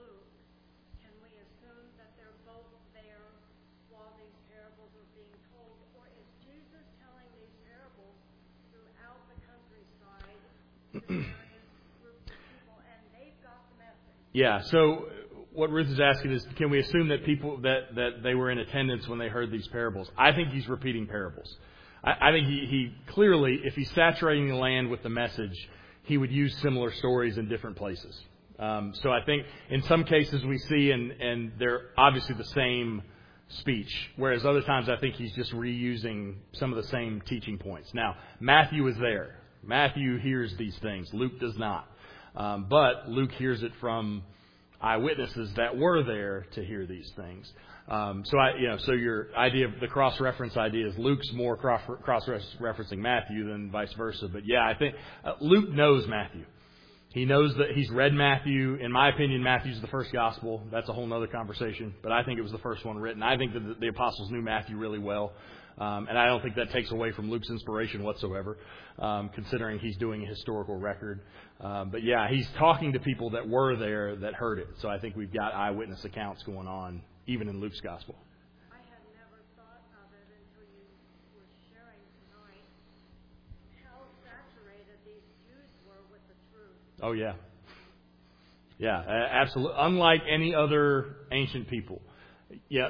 Yeah, so what Ruth is asking is, can we assume that people that they were in attendance when they heard these parables? I think he's repeating parables. I think he clearly, if he's saturating the land with the message, he would use similar stories in different places. So I think in some cases we see, and they're obviously the same speech, whereas other times I think he's just reusing some of the same teaching points. Now, Matthew is there. Matthew hears these things. Luke does not. But Luke hears it from eyewitnesses that were there to hear these things. So your idea of the cross-reference idea is Luke's more cross-referencing Matthew than vice versa. But yeah, I think Luke knows Matthew. He knows that he's read Matthew. In my opinion, Matthew's the first gospel. That's a whole other conversation. But I think it was the first one written. I think that the apostles knew Matthew really well. And I don't think that takes away from Luke's inspiration whatsoever, considering he's doing a historical record. But yeah, he's talking to people that were there that heard it. So I think we've got eyewitness accounts going on, even in Luke's gospel. I had never thought of it until you were sharing tonight how saturated these Jews were with the truth. Oh, yeah. Yeah, absolutely. Unlike any other ancient people. Yeah,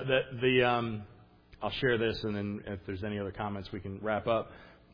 I'll share this, and then if there's any other comments, we can wrap up.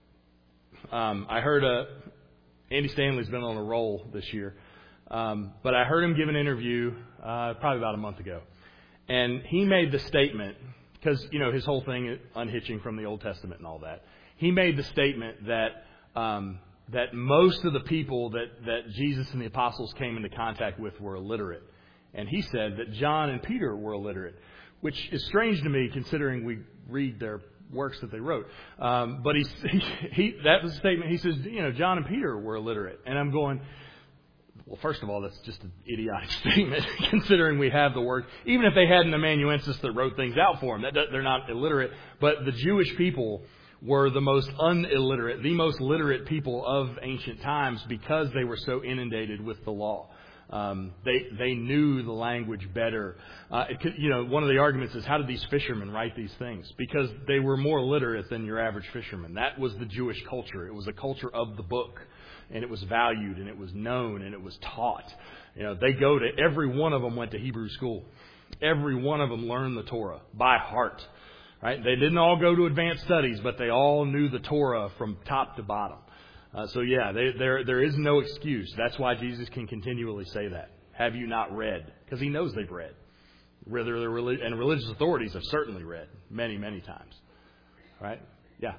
I heard Andy Stanley's been on a roll this year, but I heard him give an interview probably about a month ago, and he made the statement, because his whole thing unhitching from the Old Testament and all that. He made the statement that that most of the people that Jesus and the apostles came into contact with were illiterate, and he said that John and Peter were illiterate, which is strange to me considering we read their works that they wrote. But that was a statement. He says, John and Peter were illiterate. And I'm going, well, first of all, that's just an idiotic statement considering we have the work. Even if they had an amanuensis that wrote things out for them, they're not illiterate. But the Jewish people were the most unilliterate, the most literate people of ancient times because they were so inundated with the law. They knew the language better. One of the arguments is, how did these fishermen write these things? Because they were more literate than your average fisherman. That was the Jewish culture. It was a culture of the book, and it was valued, and it was known, and it was taught. Every one of them went to Hebrew school. Every one of them learned the Torah by heart. Right? They didn't all go to advanced studies, but they all knew the Torah from top to bottom. There is no excuse. That's why Jesus can continually say that. Have you not read? Because he knows they've read. And religious authorities have certainly read many, many times. Right? Yeah.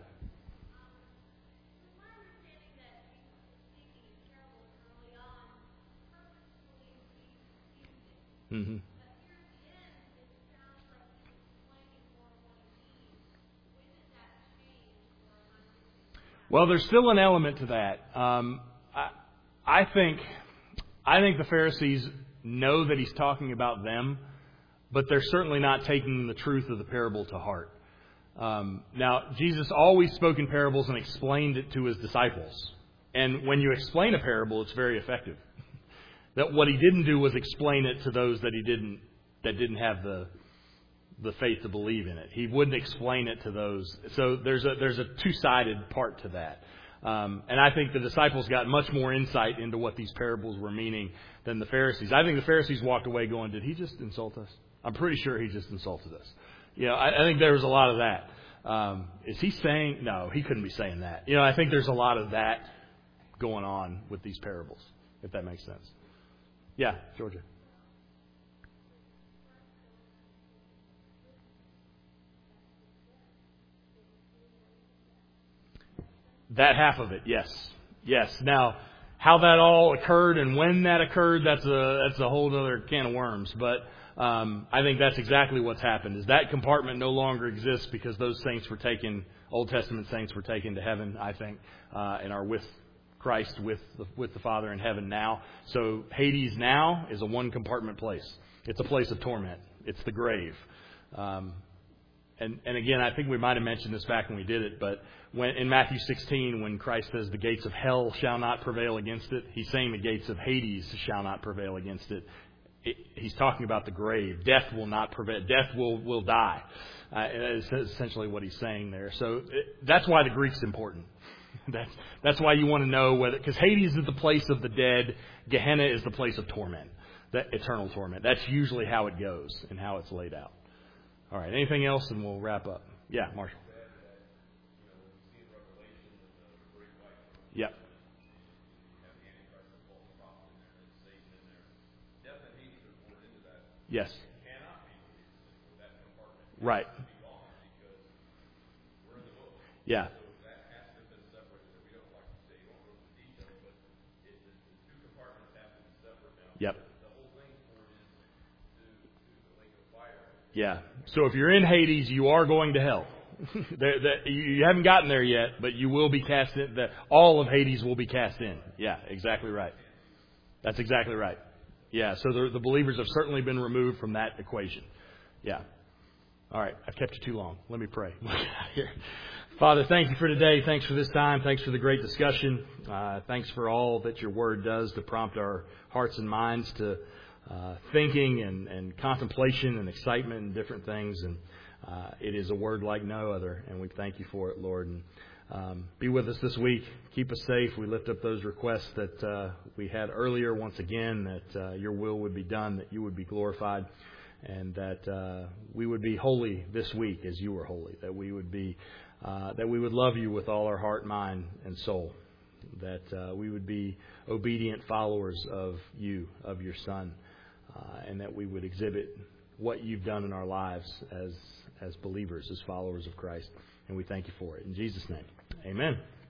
Mm-hmm. Well, there's still an element to that. I think the Pharisees know that he's talking about them, but they're certainly not taking the truth of the parable to heart. Now, Jesus always spoke in parables and explained it to his disciples. And when you explain a parable, it's very effective. That what he didn't do was explain it to those that didn't have the faith to believe in it. He wouldn't explain it to those. So there's a two-sided part to that. And I think the disciples got much more insight into what these parables were meaning than the Pharisees. I think the Pharisees walked away going, did he just insult us? I'm pretty sure he just insulted us. I think there was a lot of that. Is he saying? No, he couldn't be saying that. I think there's a lot of that going on with these parables, if that makes sense. Yeah, Georgia. That half of it, yes. Now, how that all occurred and when that occurred, that's a whole other can of worms. But I think that's exactly what's happened. Is that compartment no longer exists because those saints were taken, Old Testament saints were taken to heaven, I think, and are with Christ, with the Father in heaven now. So Hades now is a one compartment place. It's a place of torment. It's the grave. And again, I think we might have mentioned this back when we did it, but in Matthew 16, when Christ says the gates of hell shall not prevail against it, he's saying the gates of Hades shall not prevail against it. He's talking about the grave. Death will not prevail. Death will die. That's essentially what he's saying there. So that's why the Greek's important. That's why you want to know whether, because Hades is the place of the dead. Gehenna is the place of torment, that eternal torment. That's usually how it goes and how it's laid out. All right. Anything else, and we'll wrap up. Yeah, Marshall. Yep. Yes. Right. Yeah. Yep. The whole link for it is to the lake of fire. Yeah. So if you're in Hades, you are going to hell. You haven't gotten there yet, but you will be cast in. All of Hades will be cast in. Yeah, exactly right. That's exactly right. Yeah, so the believers have certainly been removed from that equation. Yeah. All right, I've kept you too long. Let me pray. Father, thank you for today. Thanks for this time. Thanks for the great discussion. Thanks for all that your word does to prompt our hearts and minds to thinking and contemplation and excitement and different things. And it is a word like no other, and we thank you for it, Lord. And be with us this week. Keep us safe. We lift up those requests that we had earlier once again, that your will would be done, that you would be glorified, and that we would be holy this week as you were holy, that we would be that we would love you with all our heart, mind, and soul, that we would be obedient followers of you, of your Son, and that we would exhibit what you've done in our lives as believers, as followers of Christ. And we thank you for it. In Jesus' name, amen.